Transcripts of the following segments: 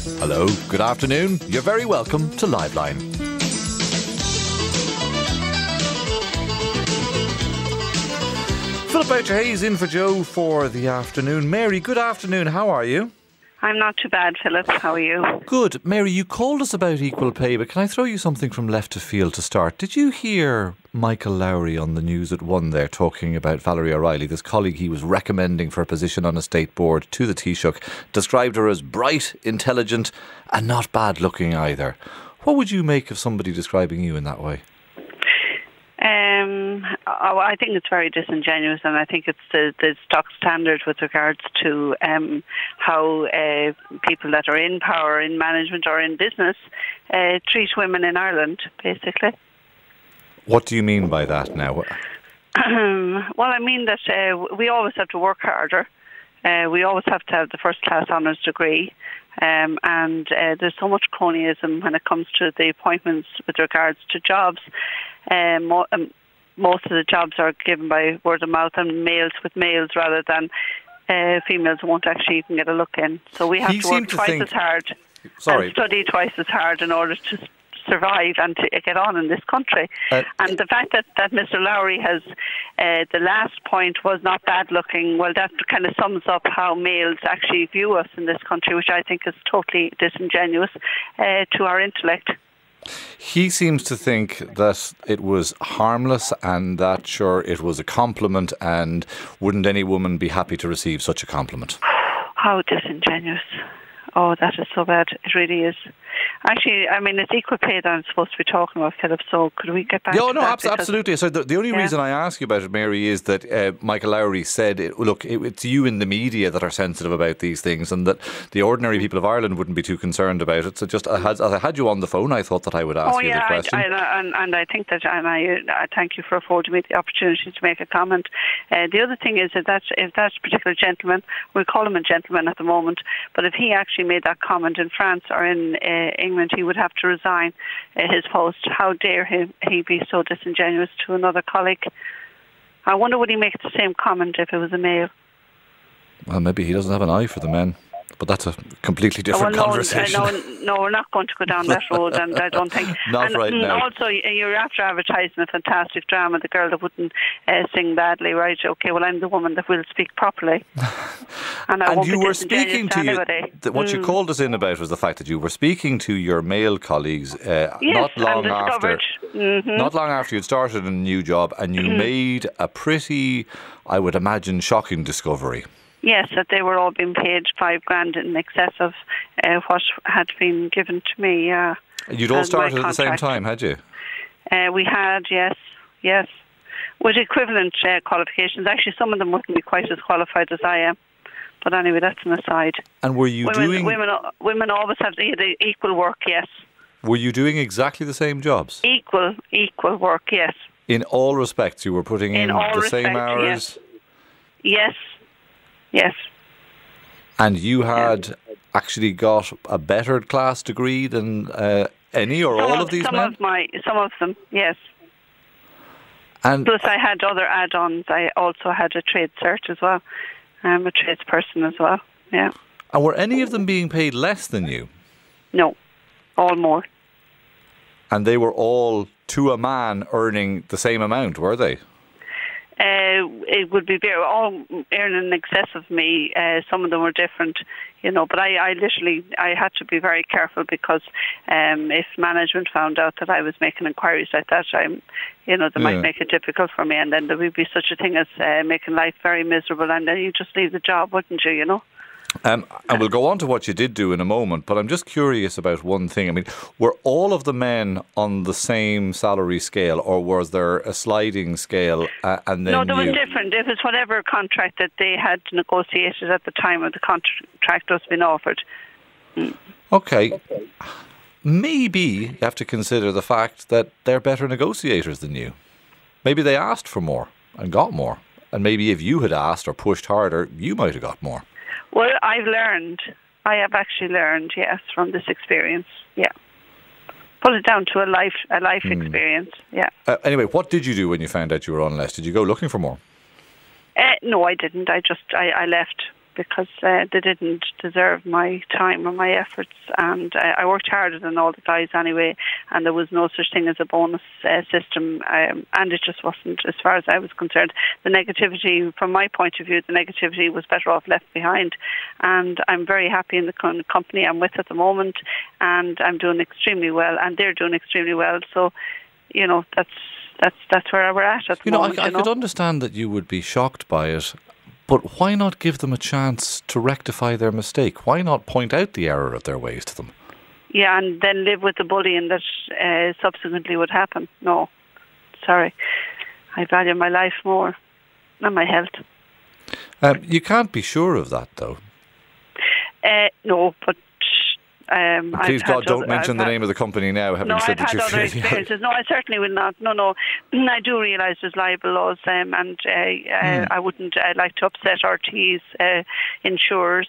Hello, good afternoon. You're very welcome to Liveline. Philip Boucher-Hayes in for Joe for the afternoon. Mary, good afternoon. How are you? I'm not too bad, Philip. How are you? Good. Mary, you called us about equal pay, but can I throw you something from left of field to start? Did you hear Michael Lowry on the news at 1 there talking about Valerie O'Reilly, this colleague he was recommending for a position on a state board to the Taoiseach, described her as bright, intelligent and not bad looking either. What would you make of somebody describing you in that way? I think it's very disingenuous, and I think it's the stock standard with regards to how people that are in power, in management or in business treat women in Ireland, basically. What do you mean by that now? Well, I mean that we always have to work harder. We always have to have the first-class honours degree. And there's so much cronyism when it comes to the appointments with regards to jobs. Most of the jobs are given by word of mouth and males with males rather than females won't actually even get a look in. So we have to work twice as hard and study twice as hard in order to survive and to get on in this country. And the fact that Mr. Lowry has, the last point was not bad looking, well, that kind of sums up how males actually view us in this country, which I think is totally disingenuous to our intellect. He seems to think that it was harmless and that, sure, it was a compliment, and wouldn't any woman be happy to receive such a compliment? How disingenuous. Oh, that is so bad. It really is. Actually, I mean, it's equal pay that I'm supposed to be talking about, Philip, so could we get back to that? Absolutely. So the only reason I ask you about it, Mary, is that Michael Lowry said, it's you in the media that are sensitive about these things, and that the ordinary people of Ireland wouldn't be too concerned about it. So just, as I had you on the phone, I thought that I would ask you the question. And I think that, and I thank you for affording me the opportunity to make a comment. The other thing is that if that particular gentleman, we'll call him a gentleman at the moment, but if he actually made that comment in France or in England, he would have to resign his post. How dare he be so disingenuous to another colleague? I wonder would he make the same comment if it was a male? Well, maybe he doesn't have an eye for the men. But that's a completely different conversation. No, we're not going to go down that road, and I don't think. Right now. Also, you're after advertising a fantastic drama, the girl that wouldn't sing badly, right? Okay, well, I'm the woman that will speak properly. And you were speaking to what you called us in about was the fact that you were speaking to your male colleagues not long after you'd started a new job, and you made a pretty, I would imagine, shocking discovery. Yes, that they were all being paid $5,000 in excess of what had been given to me. You'd all started at the same time, had you? We had, yes, with equivalent qualifications. Actually, some of them wouldn't be quite as qualified as I am. But anyway, that's an aside. And were you women always have the equal work? Yes. Were you doing exactly the same jobs? Equal work? Yes. In all respects, you were putting in the same hours. Yes. Yes. And you had actually got a better class degree than any or all of these men? Some of them, yes. And plus I had other add-ons. I also had a trade cert as well. I'm a tradesperson as well, yeah. And were any of them being paid less than you? No, all more. And they were all, to a man, earning the same amount, were they? It would be all earning in excess of me. Some of them were different, but I had to be very careful because if management found out that I was making inquiries like that, they might make it difficult for me, and then there would be such a thing as making life very miserable, and then you just leave the job, wouldn't you, And we'll go on to what you did do in a moment, but I'm just curious about one thing. I mean, were all of the men on the same salary scale, or was there a sliding scale? No, there was different. It was whatever contract that they had negotiated at the time of the contract was being offered. Okay. Maybe you have to consider the fact that they're better negotiators than you. Maybe they asked for more and got more. And maybe if you had asked or pushed harder, you might have got more. Well, I have actually learned, yes, from this experience, yeah. Put it down to a life experience, yeah. Anyway, what did you do when you found out you were on less? Did you go looking for more? No, I didn't. I left. because they didn't deserve my time or my efforts, and I worked harder than all the guys anyway, and there was no such thing as a bonus system, and it just wasn't, as far as I was concerned. The negativity, from my point of view, the negativity was better off left behind, and I'm very happy in the company I'm with at the moment, and I'm doing extremely well, and they're doing extremely well, so, that's where we're at the moment. I could understand that you would be shocked by it, but why not give them a chance to rectify their mistake? Why not point out the error of their ways to them? Yeah, and then live with the bullying that subsequently would happen. No, sorry. I value my life more and my health. You can't be sure of that, though. No, but... Please, God, don't mention the name of the company now, having said that you're other experiences. No, I certainly will not. No. I do realise there's libel laws, and I wouldn't like to upset RT's insurers.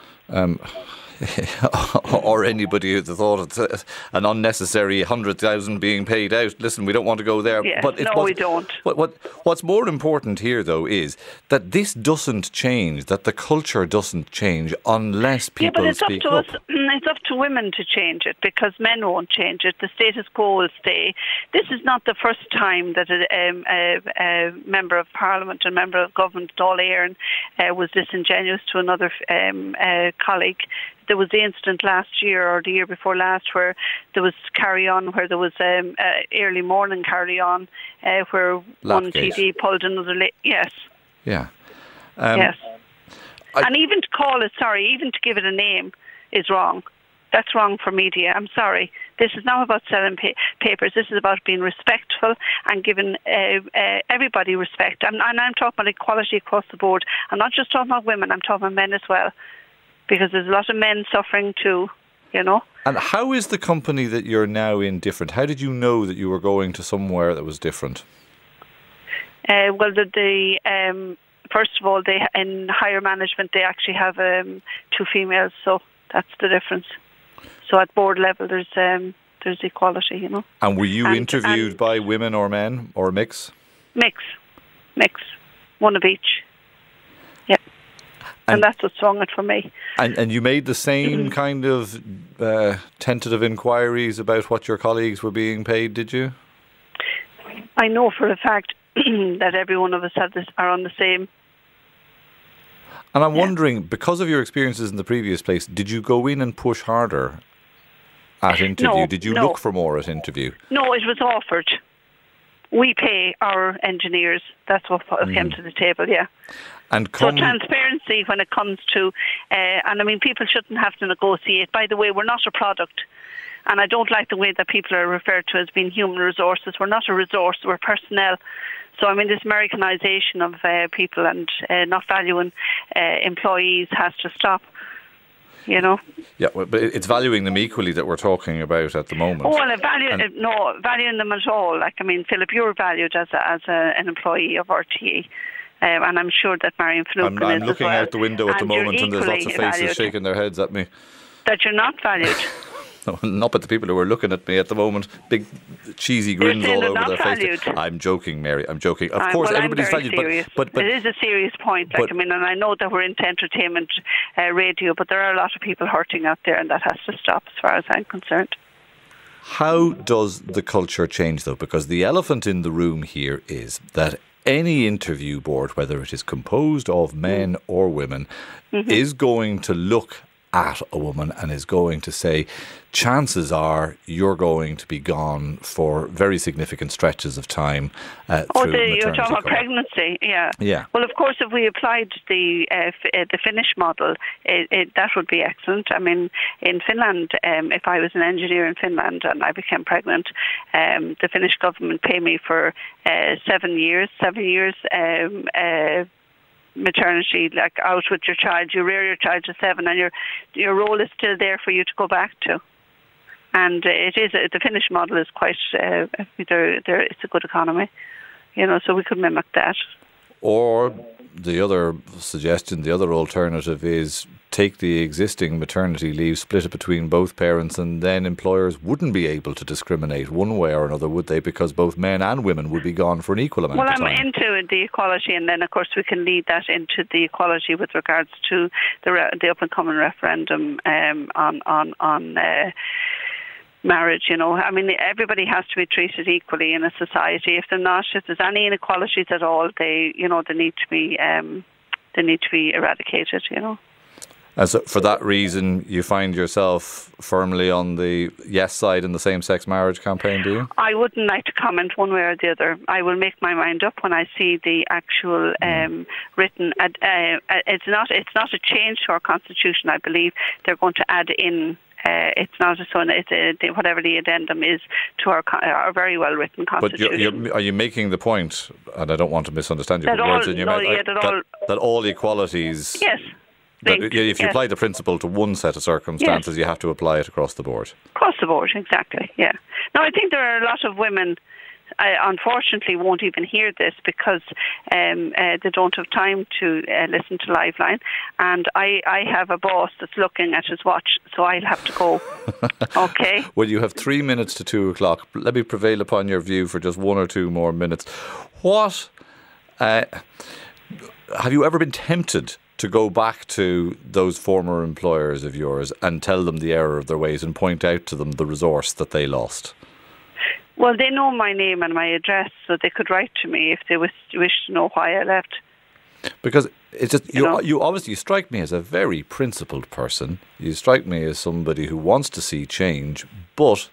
Or anybody who'd thought it's an unnecessary 100,000 being paid out. Listen, we don't want to go there. Yeah, but we don't. What's more important here, though, is that this doesn't change, that the culture doesn't change unless people speak up. It's up to women to change it, because men won't change it. The status quo will stay. This is not the first time that a member of Parliament and member of government, Dáil Éireann, was disingenuous to another colleague. There was the incident last year or the year before last where there was carry-on, where there was early morning carry-on, where one TD pulled another... Yes. Yeah. Yes. And even to call it, even to give it a name is wrong. That's wrong for media. I'm sorry. This is not about selling papers. This is about being respectful and giving everybody respect. And I'm talking about equality across the board. I'm not just talking about women. I'm talking about men as well. Because there's a lot of men suffering too, And how is the company that you're now in different? How did you know that you were going to somewhere that was different? Well, first of all, they in higher management, they actually have 2 females, so that's the difference. So at board level, there's equality, And were you interviewed by women or men, or a mix? Mix. One of each. Yeah. And that's what swung it for me. And you made the same kind of tentative inquiries about what your colleagues were being paid, did you? I know for a fact that every one of us are on the same. And I'm wondering, because of your experiences in the previous place, did you go in and push harder at interview? No, did you look for more at interview? No, it was offered. We pay our engineers. That's what came to the table, yeah. So transparency when it comes to, people shouldn't have to negotiate. By the way, we're not a product. And I don't like the way that people are referred to as being human resources. We're not a resource, we're personnel. So, this Americanization of people and not valuing employees has to stop. Yeah, but it's valuing them equally that we're talking about at the moment. Oh, well, valuing them at all. Philip, you're valued as an employee of RTE. And I'm sure that Marion Finucane is as well. I'm looking out the window at the moment, and there's lots of faces shaking their heads at me. That you're not valued. No, not but the people who are looking at me at the moment, big cheesy grins all over their faces. I'm joking, Mary. I'm joking. Of course, everybody's valued, but it is a serious point. And I know that we're into entertainment radio, but there are a lot of people hurting out there, and that has to stop, as far as I'm concerned. How does the culture change, though? Because the elephant in the room here is that any interview board, whether it is composed of men or women, is going to look at a woman and is going to say, chances are you're going to be gone for very significant stretches of time through maternity you're talking about pregnancy, yeah. Well, of course, if we applied the Finnish model, that would be excellent. In Finland, if I was an engineer in Finland and I became pregnant, the Finnish government paid me for 7 years, maternity, like out with your child. You rear your child to 7, and your role is still there for you to go back to. And the Finnish model is quite. It's a good economy, so we could mimic that. Or the other suggestion, the other alternative is take the existing maternity leave, split it between both parents, and then employers wouldn't be able to discriminate one way or another, would they? Because both men and women would be gone for an equal amount of time. Well, I'm into the equality, and then, of course, we can lead that into the equality with regards to the up-and-coming referendum on marriage. I mean, everybody has to be treated equally in a society. If there's any inequalities at all, they need to be eradicated. And so for that reason, you find yourself firmly on the yes side in the same-sex marriage campaign, do you? I wouldn't like to comment one way or the other. I will make my mind up when I see the actual written. It's not a change to our constitution. I believe they're going to add in. It's not whatever the addendum is to our very well written constitution. But are you making the point? And I don't want to misunderstand you. That all equalities. Yes. If you apply the principle to one set of circumstances, you have to apply it across the board. Across the board, exactly, yeah. Now, I think there are a lot of women, unfortunately, won't even hear this because they don't have time to listen to Liveline. And I have a boss that's looking at his watch, so I'll have to go. Okay? Well, you have 3 minutes to 2 o'clock. Let me prevail upon your view for just 1 or 2 more minutes. What... have you ever been tempted to go back to those former employers of yours and tell them the error of their ways and point out to them the resource that they lost? Well, they know my name and my address, so they could write to me if they wish to know why I left. Because it's just you obviously strike me as a very principled person. You strike me as somebody who wants to see change, but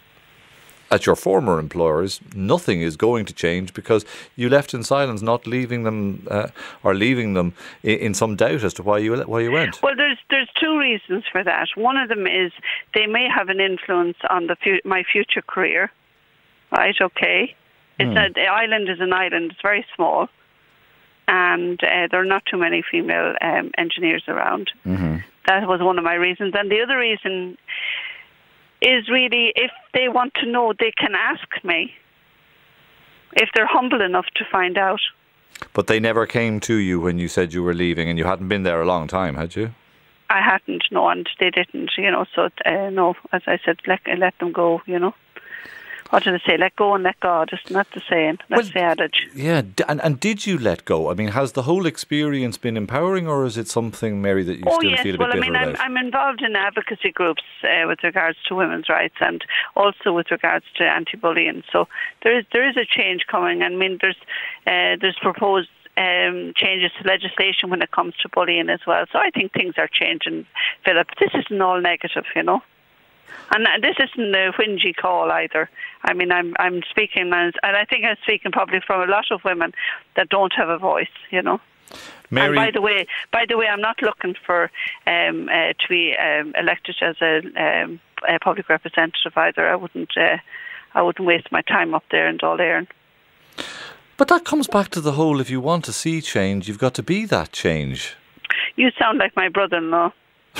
at your former employers, nothing is going to change because you left in silence, not leaving them or leaving them in some doubt as to why you went. Well, there's 2 reasons for that. One of them is they may have an influence on my future career. Right? Okay. The island is an island. It's very small, and there are not too many female engineers around. Mm-hmm. That was one of my reasons, and the other reason is really, if they want to know, they can ask me, if they're humble enough to find out. But they never came to you when you said you were leaving, and you hadn't been there a long time, had you? I hadn't, no, and they didn't, so no, as I said, let them go, What did I say? Let go and let God. It's not the saying. That's the adage. Yeah, and did you let go? I mean, has the whole experience been empowering, or is it something, Mary, that you still feel a bit bitter about? I'm involved in advocacy groups with regards to women's rights and also with regards to anti-bullying. So there is a change coming. I mean, there's proposed changes to legislation when it comes to bullying as well. So I think things are changing, Philip. This isn't all negative, And this isn't a whingy call either. I mean, I'm speaking, and I think I'm speaking probably from a lot of women that don't have a voice, Mary, and by the way, I'm not looking for to be elected as a public representative either. I wouldn't waste my time up there in Dáil Éireann. But that comes back to the whole: if you want to see change, you've got to be that change. You sound like my brother-in-law.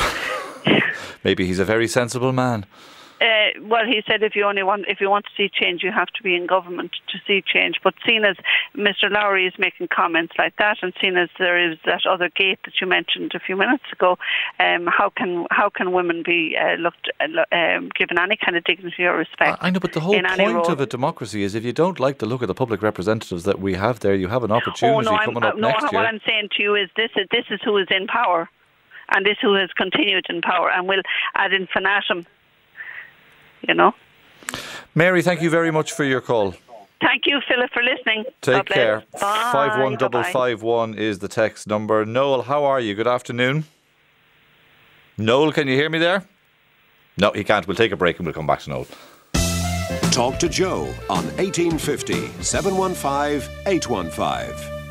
Maybe he's a very sensible man. Well, he said if you want to see change, you have to be in government to see change. But seeing as Mr. Lowry is making comments like that, and seeing as there is that other gate that you mentioned a few minutes ago, how can women be given any kind of dignity or respect? I know, but the whole point of a democracy is if you don't like the look of the public representatives that we have there, you have an opportunity coming up next year. What I'm saying to you is this is who is in power. And this who has continued in power and will ad infinitum, Mary, thank you very much for your call. Thank you, Philip, for listening. Take care. Bye. 51551 is the text number. Noel, how are you? Good afternoon. Noel, can you hear me there? No, he can't. We'll take a break and we'll come back to Noel. Talk to Joe on 1850 715 815.